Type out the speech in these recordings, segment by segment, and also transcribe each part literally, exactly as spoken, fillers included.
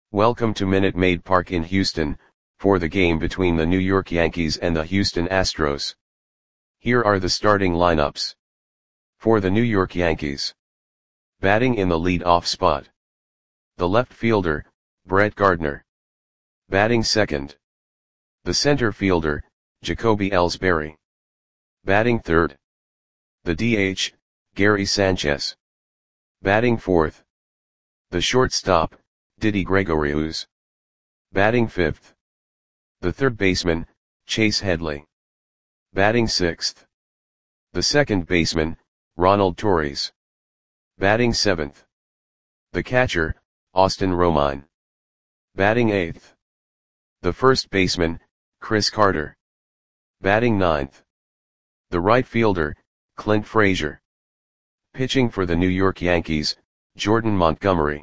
Welcome to Minute Maid Park in Houston, for the game between the New York Yankees and the Houston Astros. Here are the starting lineups. For the New York Yankees. Batting in the lead-off spot. The left fielder, Brett Gardner. Batting second. The center fielder, Jacoby Ellsbury. Batting third. The D H, Gary Sanchez. Batting fourth. The shortstop, Didi Gregorius. Batting fifth. The third baseman, Chase Headley. Batting sixth. The second baseman, Ronald Torres. Batting seventh. The catcher, Austin Romine. Batting eighth. The first baseman, Chris Carter. Batting ninth. The right fielder, Clint Frazier. Pitching for the New York Yankees, Jordan Montgomery.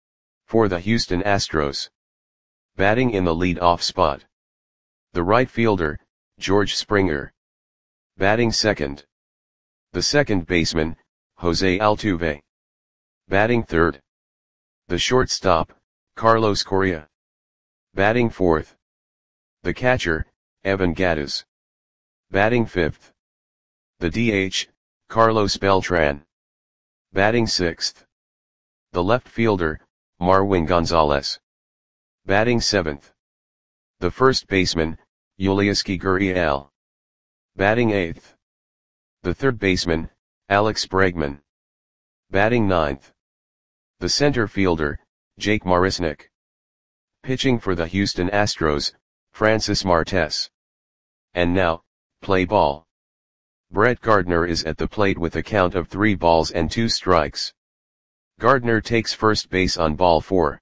For the Houston Astros. Batting in the lead-off spot. The right fielder, George Springer. Batting second. The second baseman, Jose Altuve. Batting third. The shortstop, Carlos Correa. Batting fourth. The catcher, Evan Gattis. Batting fifth. The D H, Carlos Beltran. Batting sixth. The left fielder, Marwin Gonzalez. Batting seventh. The first baseman, Yulieski Gurriel. Batting eighth. The third baseman, Alex Bregman. Batting ninth. The center fielder, Jake Marisnick. Pitching for the Houston Astros, Francis Martes. And now, play ball. Brett Gardner is at the plate with a count of three balls and two strikes. Gardner takes first base on ball four.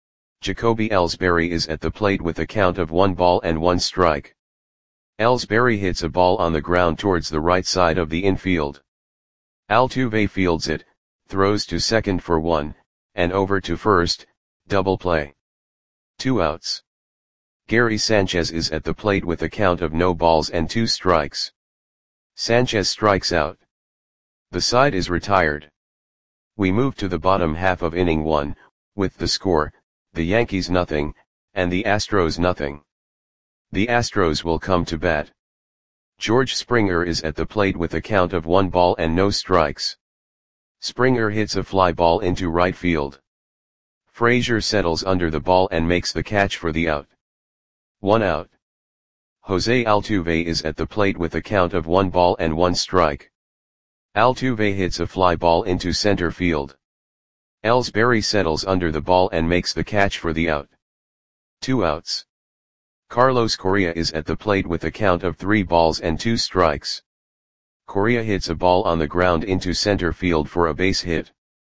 Jacoby Ellsbury is at the plate with a count of one ball and one strike. Ellsbury hits a ball on the ground towards the right side of the infield. Altuve fields it, throws to second for one, and over to first, double play. Two outs. Gary Sanchez is at the plate with a count of no balls and two strikes. Sanchez strikes out. The side is retired. We move to the bottom half of inning one, with the score, the Yankees nothing, and the Astros nothing. The Astros will come to bat. George Springer is at the plate with a count of one ball and no strikes. Springer hits a fly ball into right field. Frazier settles under the ball and makes the catch for the out. One out. Jose Altuve is at the plate with a count of one ball and one strike. Altuve hits a fly ball into center field. Ellsbury settles under the ball and makes the catch for the out. Two outs. Carlos Correa is at the plate with a count of three balls and two strikes. Correa hits a ball on the ground into center field for a base hit.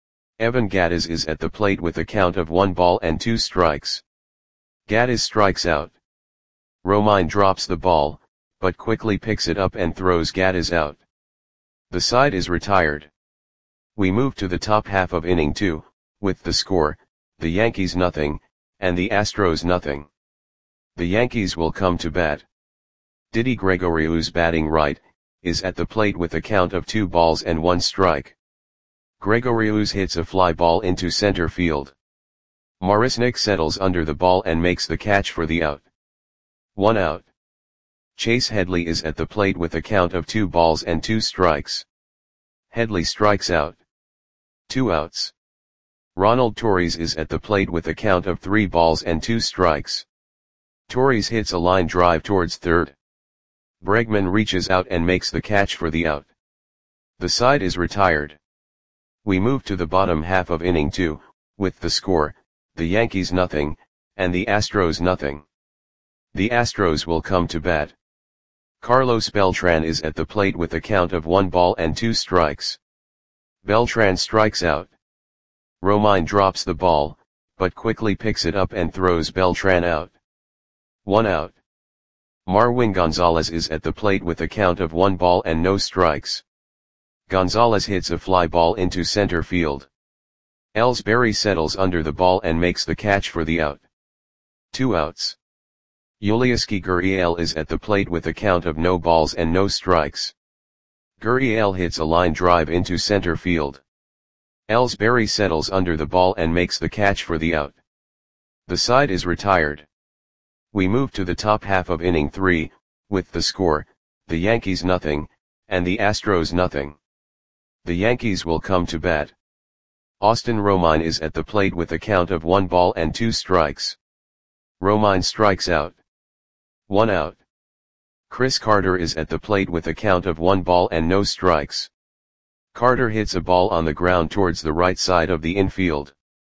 Evan Gattis is at the plate with a count of one ball and two strikes. Gattis strikes out. Romine drops the ball, but quickly picks it up and throws Gattis out. The side is retired. We move to the top half of inning two, with the score, the Yankees nothing, and the Astros nothing. The Yankees will come to bat. Didi Gregorius, batting right, is at the plate with a count of two balls and one strike. Gregorius hits a fly ball into center field. Marisnick settles under the ball and makes the catch for the out. One out. Chase Headley is at the plate with a count of two balls and two strikes. Headley strikes out. Two outs. Ronald Torres is at the plate with a count of three balls and two strikes. Torres hits a line drive towards third. Bregman reaches out and makes the catch for the out. The side is retired. We move to the bottom half of inning two, with the score, the Yankees nothing, and the Astros nothing. The Astros will come to bat. Carlos Beltran is at the plate with a count of one ball and two strikes. Beltran strikes out. Romine drops the ball, but quickly picks it up and throws Beltran out. One out. Marwin Gonzalez is at the plate with a count of one ball and no strikes. Gonzalez hits a fly ball into center field. Ellsbury settles under the ball and makes the catch for the out. Two outs. Yulieski Gurriel is at the plate with a count of no balls and no strikes. Gurriel hits a line drive into center field. Ellsbury settles under the ball and makes the catch for the out. The side is retired. We move to the top half of inning three, with the score, the Yankees nothing, and the Astros nothing. The Yankees will come to bat. Austin Romine is at the plate with a count of one ball and two strikes. Romine strikes out. One out. Chris Carter is at the plate with a count of one ball and no strikes. Carter hits a ball on the ground towards the right side of the infield.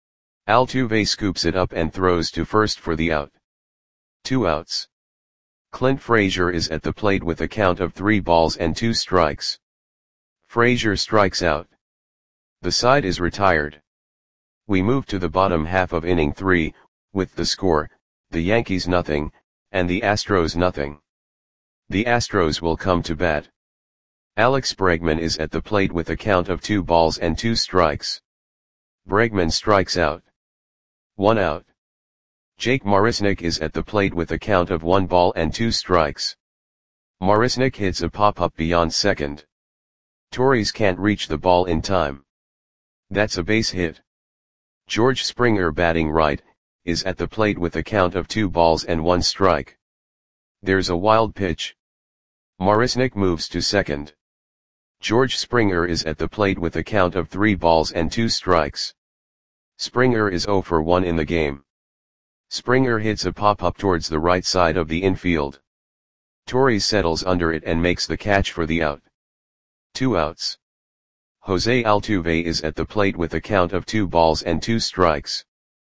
Altuve scoops it up and throws to first for the out. Two outs. Clint Frazier is at the plate with a count of three balls and two strikes. Frazier strikes out. The side is retired. We move to the bottom half of inning three, with the score, the Yankees nothing, and the Astros nothing. The Astros will come to bat. Alex Bregman is at the plate with a count of two balls and two strikes. Bregman strikes out. One out. Jake Marisnick is at the plate with a count of one ball and two strikes. Marisnick hits a pop-up beyond second. Torres can't reach the ball in time. That's a base hit. George Springer, batting right, is at the plate with a count of two balls and one strike. There's a wild pitch. Marisnick moves to second. George Springer is at the plate with a count of three balls and two strikes. Springer is zero for one in the game. Springer hits a pop-up towards the right side of the infield. Torres settles under it and makes the catch for the out. Two outs. Jose Altuve is at the plate with a count of two balls and two strikes.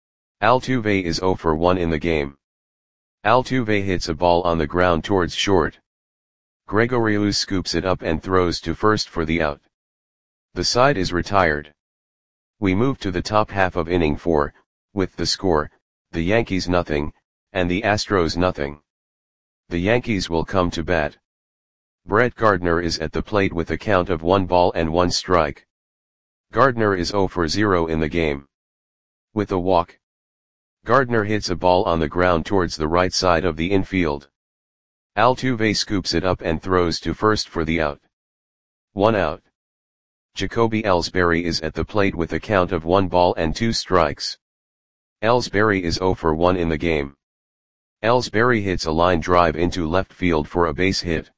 Altuve is zero for one in the game. Altuve hits a ball on the ground towards short. Gregorius scoops it up and throws to first for the out. The side is retired. We move to the top half of inning four, with the score, the Yankees nothing, and the Astros nothing. The Yankees will come to bat. Brett Gardner is at the plate with a count of one ball and one strike. Gardner is zero for zero in the game. With a walk, Gardner hits a ball on the ground towards the right side of the infield. Altuve scoops it up and throws to first for the out. One out. Jacoby Ellsbury is at the plate with a count of one ball and two strikes. Ellsbury is zero for one in the game. Ellsbury hits a line drive into left field for a base hit.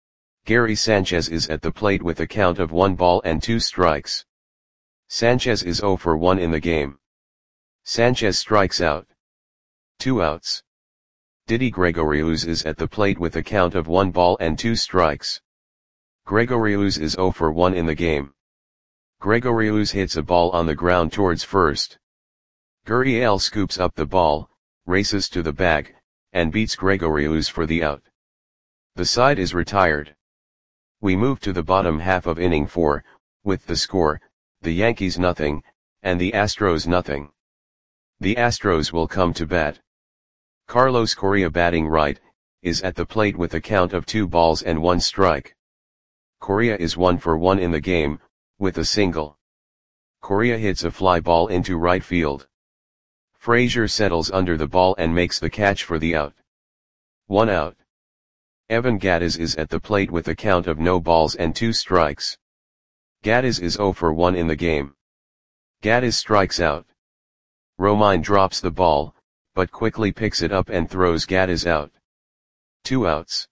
Gary Sanchez is at the plate with a count of one ball and two strikes. Sanchez is zero for one in the game. Sanchez strikes out. Two outs. Didi Gregorius is at the plate with a count of one ball and two strikes. Gregorius is zero for one in the game. Gregorius hits a ball on the ground towards first. Gurriel scoops up the ball, races to the bag, and beats Gregorius for the out. The side is retired. We move to the bottom half of inning four, with the score, the Yankees nothing, and the Astros nothing. The Astros will come to bat. Carlos Correa, batting right, is at the plate with a count of two balls and one strike. Correa is one for one in the game, with a single. Correa hits a fly ball into right field. Frazier settles under the ball and makes the catch for the out. One out. Evan Gattis is at the plate with a count of no balls and two strikes. Gattis is zero for one in the game. Gattis strikes out. Romine drops the ball, but quickly picks it up and throws Gattis out. Two outs.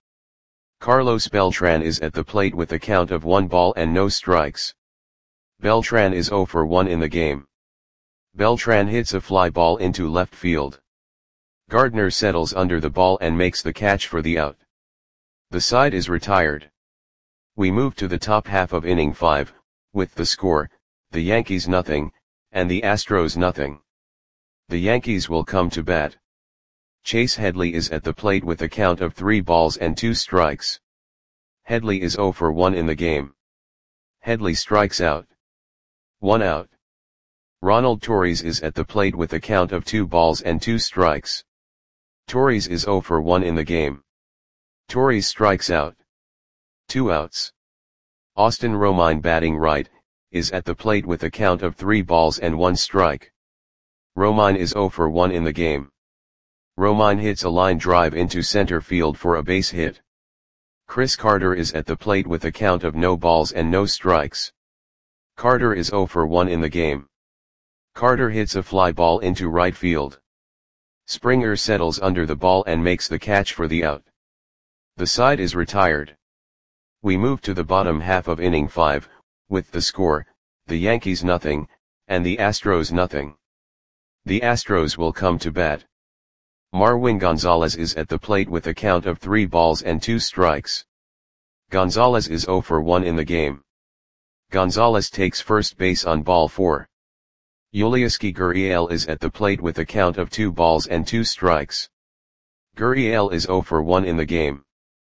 Carlos Beltran is at the plate with a count of one ball and no strikes. Beltran is zero for one in the game. Beltran hits a fly ball into left field. Gardner settles under the ball and makes the catch for the out. The side is retired. We move to the top half of inning five, with the score, the Yankees nothing, and the Astros nothing. The Yankees will come to bat. Chase Headley is at the plate with a count of three balls and two strikes. Headley is zero for one in the game. Headley strikes out. One out. Ronald Torres is at the plate with a count of two balls and two strikes. Torres is zero for one in the game. Torres strikes out. Two outs. Austin Romine, batting right, is at the plate with a count of three balls and one strike. Romine is zero for one in the game. Romine hits a line drive into center field for a base hit. Chris Carter is at the plate with a count of no balls and no strikes. Carter is zero for one in the game. Carter hits a fly ball into right field. Springer settles under the ball and makes the catch for the out. The side is retired. We move to the bottom half of inning five, with the score, the Yankees nothing, and the Astros nothing. The Astros will come to bat. Marwin Gonzalez is at the plate with a count of three balls and two strikes. Gonzalez is oh for one in the game. Gonzalez takes first base on ball four. Yulieski Gurriel is at the plate with a count of two balls and two strikes. Gurriel is oh for one in the game.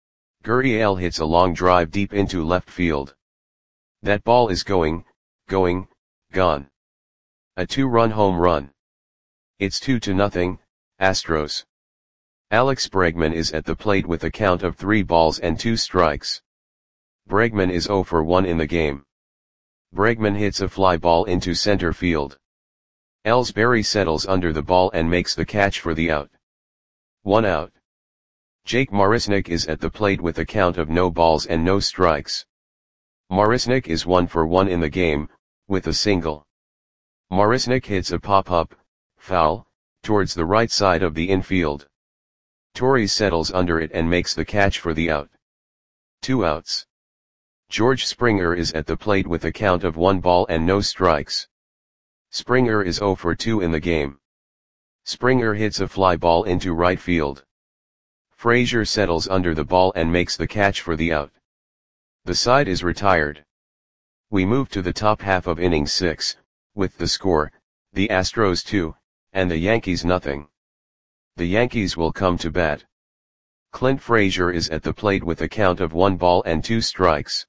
Gurriel hits a long drive deep into left field. That ball is going, going, gone. A two-run home run. It's two to nothing, Astros. Alex Bregman is at the plate with a count of three balls and two strikes. Bregman is oh for one in the game. Bregman hits a fly ball into center field. Ellsbury settles under the ball and makes the catch for the out. One out. Jake Marisnick is at the plate with a count of no balls and no strikes. Marisnick is one for one in the game, with a single. Marisnick hits a pop-up, foul, towards the right side of the infield. Torres settles under it and makes the catch for the out. Two outs. George Springer is at the plate with a count of one ball and no strikes. Springer is oh for two in the game. Springer hits a fly ball into right field. Frazier settles under the ball and makes the catch for the out. The side is retired. We move to the top half of inning six, with the score, the Astros two, and the Yankees nothing. The Yankees will come to bat. Clint Frazier is at the plate with a count of one ball and two strikes.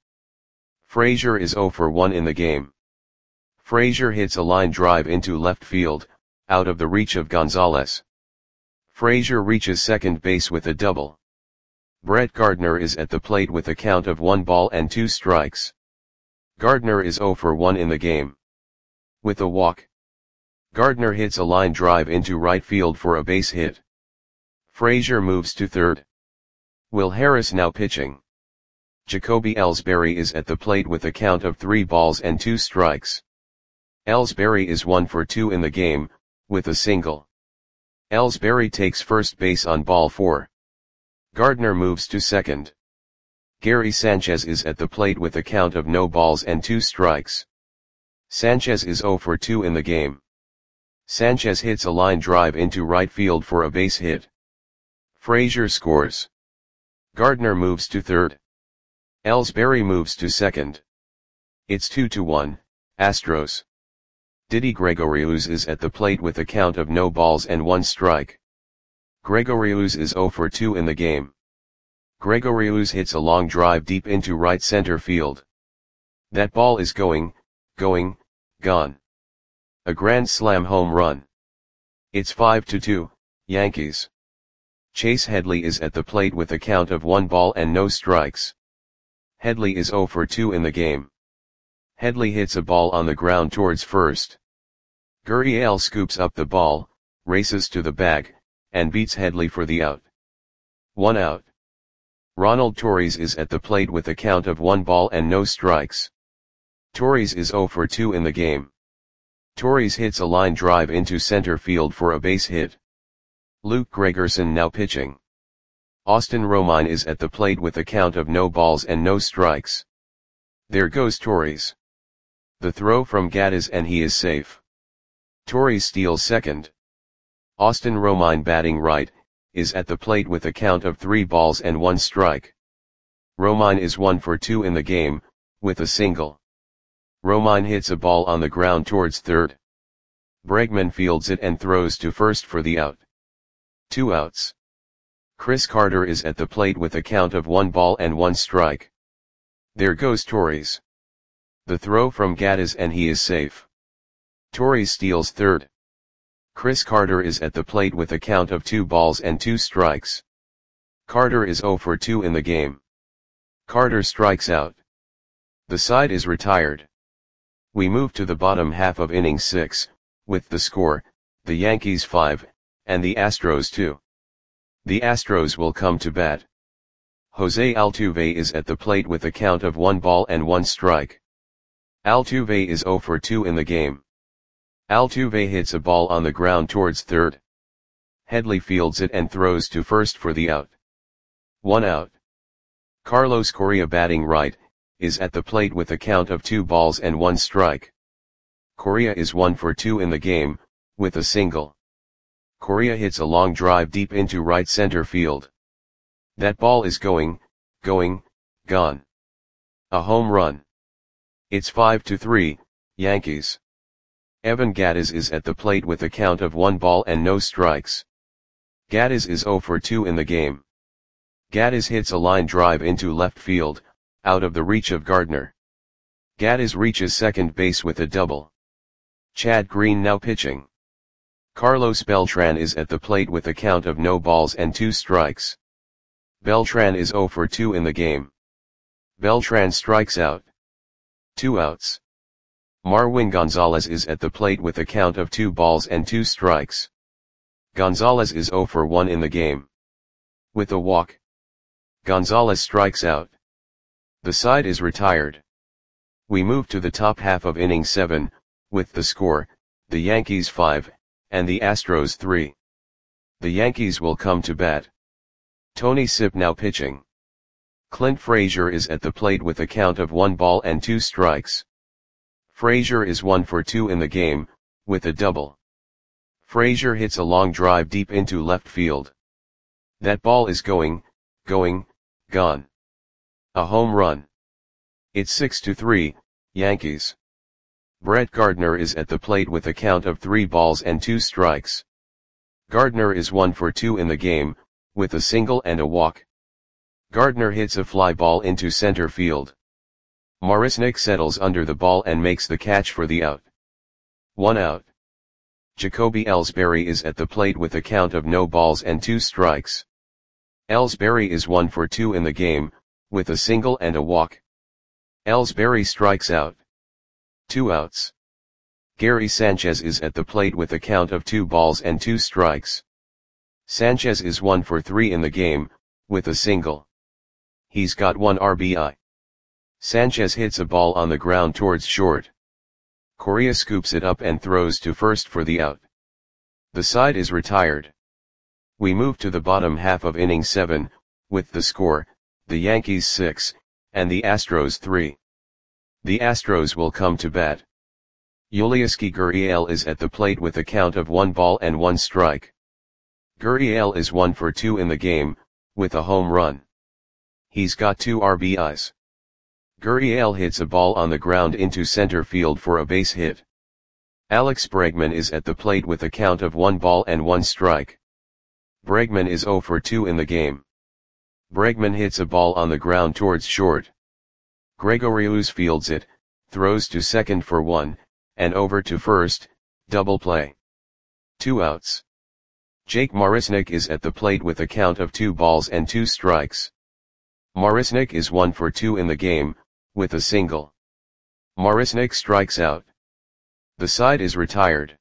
Frazier is oh for one in the game. Frazier hits a line drive into left field, out of the reach of Gonzalez. Frazier reaches second base with a double. Brett Gardner is at the plate with a count of one ball and two strikes. Gardner is oh for one in the game. With a walk. Gardner hits a line drive into right field for a base hit. Frazier moves to third. Will Harris now pitching. Jacoby Ellsbury is at the plate with a count of three balls and two strikes. Ellsbury is one for two in the game, with a single. Ellsbury takes first base on ball four. Gardner moves to second. Gary Sanchez is at the plate with a count of no balls and two strikes. Sanchez is oh for two in the game. Sanchez hits a line drive into right field for a base hit. Frazier scores. Gardner moves to third. Ellsbury moves to second. It's two to one, Astros. Didi Gregorius is at the plate with a count of no balls and one strike. Gregorius is oh for two in the game. Gregorius hits a long drive deep into right center field. That ball is going, going, gone. A grand slam home run. It's five to two, Yankees. Chase Headley is at the plate with a count of one ball and no strikes. Headley is oh for two in the game. Headley hits a ball on the ground towards first. Gurriel scoops up the ball, races to the bag, and beats Headley for the out. One out. Ronald Torres is at the plate with a count of one ball and no strikes. Torres is oh for two in the game. Torres hits a line drive into center field for a base hit. Luke Gregerson now pitching. Austin Romine is at the plate with a count of no balls and no strikes. There goes Torres. The throw from Gattis and he is safe. Torres steals second. Austin Romine batting right, is at the plate with a count of three balls and one strike. Romine is one for two in the game, with a single. Romine hits a ball on the ground towards third. Bregman fields it and throws to first for the out. Two outs. Chris Carter is at the plate with a count of one ball and one strike. There goes Torres. The throw from Gattis and he is safe. Torres steals third. Chris Carter is at the plate with a count of two balls and two strikes. Carter is oh for two in the game. Carter strikes out. The side is retired. We move to the bottom half of inning six, with the score, the Yankees five, and the Astros two. The Astros will come to bat. Jose Altuve is at the plate with a count of one ball and one strike. Altuve is oh for two in the game. Altuve hits a ball on the ground towards third. Headley fields it and throws to first for the out. One out. Carlos Correa, batting right, is at the plate with a count of two balls and one strike. Correa is one for two in the game, with a single. Correa hits a long drive deep into right center field. That ball is going, going, gone. A home run. It's five to three, Yankees. Evan Gattis is at the plate with a count of one ball and no strikes. Gattis is zero for two in the game. Gattis hits a line drive into left field, out of the reach of Gardner. Gattis reaches second base with a double. Chad Green now pitching. Carlos Beltran is at the plate with a count of no balls and two strikes. Beltran is zero for two in the game. Beltran strikes out. Two outs. Marwin Gonzalez is at the plate with a count of two balls and two strikes. Gonzalez is zero for one in the game. With a walk, Gonzalez strikes out. The side is retired. We move to the top half of inning seven, with the score, the Yankees five, and the Astros three. The Yankees will come to bat. Tony Sipp now pitching. Clint Frazier is at the plate with a count of one ball and two strikes. Frazier is one for two in the game, with a double. Frazier hits a long drive deep into left field. That ball is going, going, gone. A home run. It's six to three, Yankees. Brett Gardner is at the plate with a count of three balls and two strikes. Gardner is one for two in the game, with a single and a walk. Gardner hits a fly ball into center field. Marisnick settles under the ball and makes the catch for the out. One out. Jacoby Ellsbury is at the plate with a count of no balls and two strikes. Ellsbury is one for two in the game, with a single and a walk. Ellsbury strikes out. Two outs. Gary Sanchez is at the plate with a count of two balls and two strikes. Sanchez is one for three in the game, with a single. He's got one R B I. Sanchez hits a ball on the ground towards short. Correa scoops it up and throws to first for the out. The side is retired. We move to the bottom half of inning seven, with the score, the Yankees six, and the Astros three. The Astros will come to bat. Yulieski Gurriel is at the plate with a count of one ball and one strike. Gurriel is one for two in the game, with a home run. He's got two R B Is. Gurriel hits a ball on the ground into center field for a base hit. Alex Bregman is at the plate with a count of one ball and one strike. Bregman is zero for two in the game. Bregman hits a ball on the ground towards short. Gregorius fields it, throws to second for one, and over to first, double play. Two outs. Jake Marisnick is at the plate with a count of two balls and two strikes. Marisnick is one for two in the game, with a single. Marisnick strikes out. The side is retired.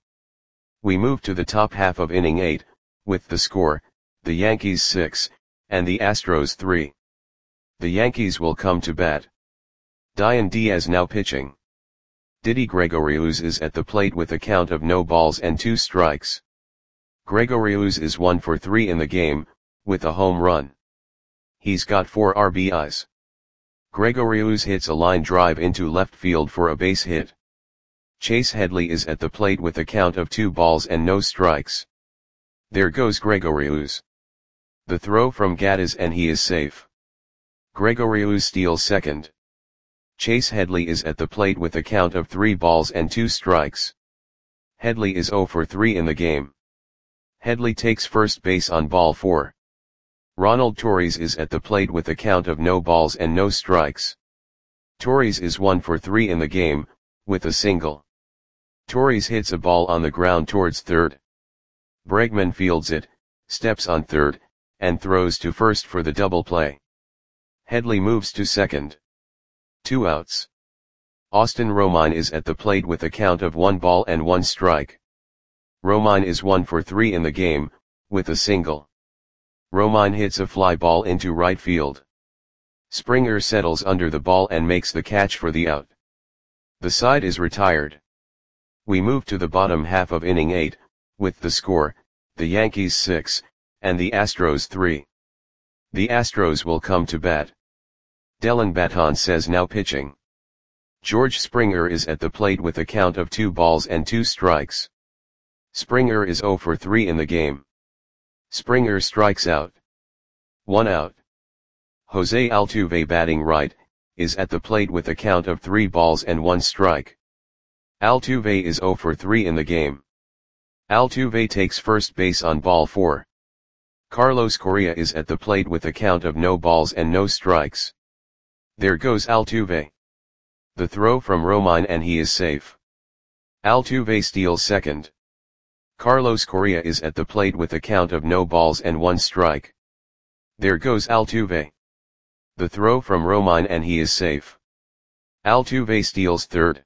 We move to the top half of inning eight, with the score, the Yankees six, and the Astros three. The Yankees will come to bat. Dian Diaz now pitching. Didi Gregorius is at the plate with a count of no balls and two strikes. Gregorius is one for three in the game, with a home run. He's got four R B Is. Gregorius hits a line drive into left field for a base hit. Chase Headley is at the plate with a count of two balls and no strikes. There goes Gregorius. The throw from Gattis and he is safe. Gregorius steals second. Chase Headley is at the plate with a count of three balls and two strikes. Headley is zero for three in the game. Headley takes first base on ball four. Ronald Torres is at the plate with a count of no balls and no strikes. Torres is one for three in the game, with a single. Torres hits a ball on the ground towards third. Bregman fields it, steps on third, and throws to first for the double play. Headley moves to second. Two outs. Austin Romine is at the plate with a count of one ball and one strike. Romine is one for three in the game, with a single. Romine hits a fly ball into right field. Springer settles under the ball and makes the catch for the out. The side is retired. We move to the bottom half of inning eight, with the score, the Yankees six, and the Astros three. The Astros will come to bat. Dellin Baton says now pitching. George Springer is at the plate with a count of two balls and two strikes. Springer is zero for three in the game. Springer strikes out. One out. Jose Altuve batting right, is at the plate with a count of three balls and one strike. Altuve is zero for three in the game. Altuve takes first base on ball four. Carlos Correa is at the plate with a count of no balls and no strikes. There goes Altuve. The throw from Romine and he is safe. Altuve steals second. Carlos Correa is at the plate with a count of no balls and one strike. There goes Altuve. The throw from Romine and he is safe. Altuve steals third.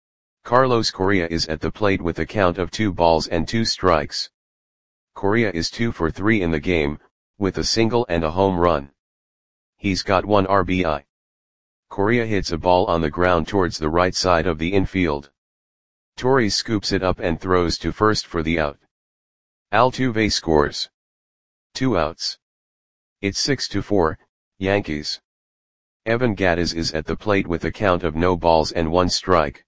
Carlos Correa is at the plate with a count of two balls and two strikes. Correa is two for three in the game, with a single and a home run. He's got one R B I. Correa hits a ball on the ground towards the right side of the infield. Torres scoops it up and throws to first for the out. Altuve scores. Two outs. It's six to four, Yankees. Evan Gattis is at the plate with a count of no balls and one strike.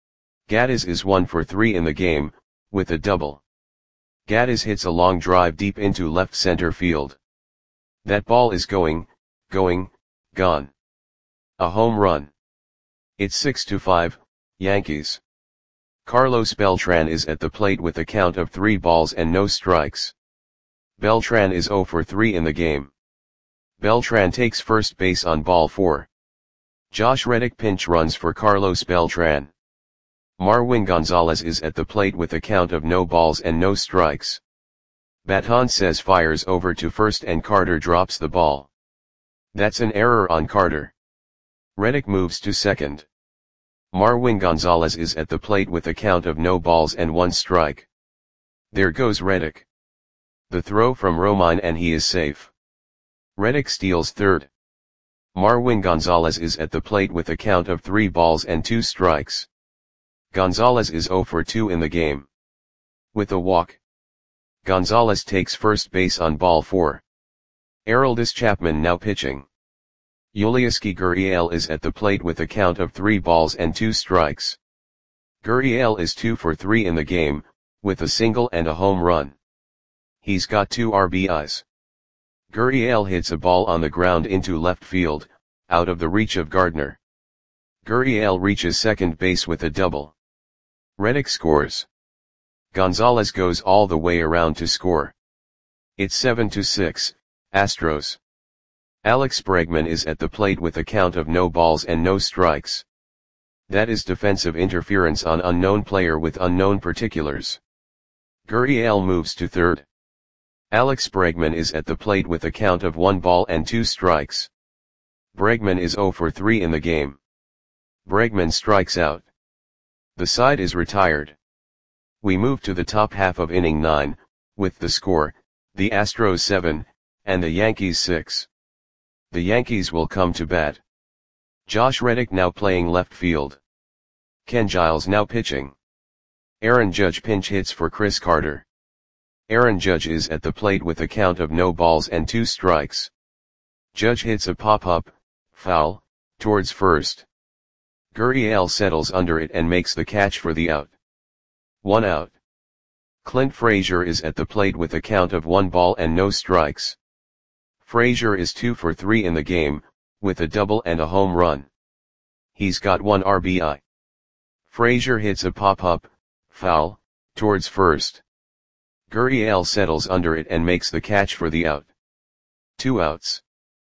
Gattis is one for three in the game, with a double. Gattis hits a long drive deep into left center field. That ball is going, going, gone. A home run. It's six to five, Yankees. Carlos Beltran is at the plate with a count of three balls and no strikes. Beltran is zero for three in the game. Beltran takes first base on ball four. Josh Reddick pinch runs for Carlos Beltran. Marwin Gonzalez is at the plate with a count of no balls and no strikes. Baton says fires over to first and Carter drops the ball. That's an error on Carter. Reddick moves to second. Marwin Gonzalez is at the plate with a count of no balls and one strike. There goes Reddick. The throw from Romine and he is safe. Reddick steals third. Marwin Gonzalez is at the plate with a count of three balls and two strikes. Gonzalez is zero for two in the game. With a walk. Gonzalez takes first base on ball four. Aroldis Chapman now pitching. Yulieski Gurriel is at the plate with a count of three balls and two strikes. Gurriel is two for three in the game, with a single and a home run. He's got two R B Is. Gurriel hits a ball on the ground into left field, out of the reach of Gardner. Gurriel reaches second base with a double. Reddick scores. Gonzalez goes all the way around to score. It's seven to six, Astros. Alex Bregman is at the plate with a count of no balls and no strikes. That is defensive interference on unknown player with unknown particulars. Gurriel moves to third. Alex Bregman is at the plate with a count of one ball and two strikes. Bregman is zero for three in the game. Bregman strikes out. The side is retired. We move to the top half of inning nine, with the score, the Astros seven, and the Yankees six. The Yankees will come to bat. Josh Reddick now playing left field. Ken Giles now pitching. Aaron Judge pinch hits for Chris Carter. Aaron Judge is at the plate with a count of no balls and two strikes. Judge hits a pop-up, foul, towards first. Gurriel settles under it and makes the catch for the out. One out. Clint Frazier is at the plate with a count of one ball and no strikes. Frazier is two for three in the game, with a double and a home run. He's got one R B I. Frazier hits a pop-up, foul, towards first. Gurriel settles under it and makes the catch for the out. Two outs.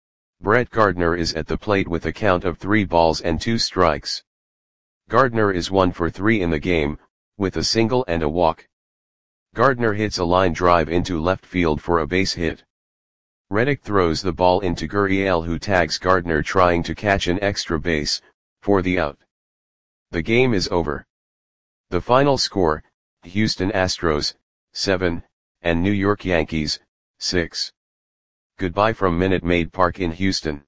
Brett Gardner is at the plate with a count of three balls and two strikes. Gardner is one for three in the game, with a single and a walk. Gardner hits a line drive into left field for a base hit. Reddick throws the ball into Gurriel, who tags Gardner trying to catch an extra base, for the out. The game is over. The final score, Houston Astros, seven, and New York Yankees, six. Goodbye from Minute Maid Park in Houston.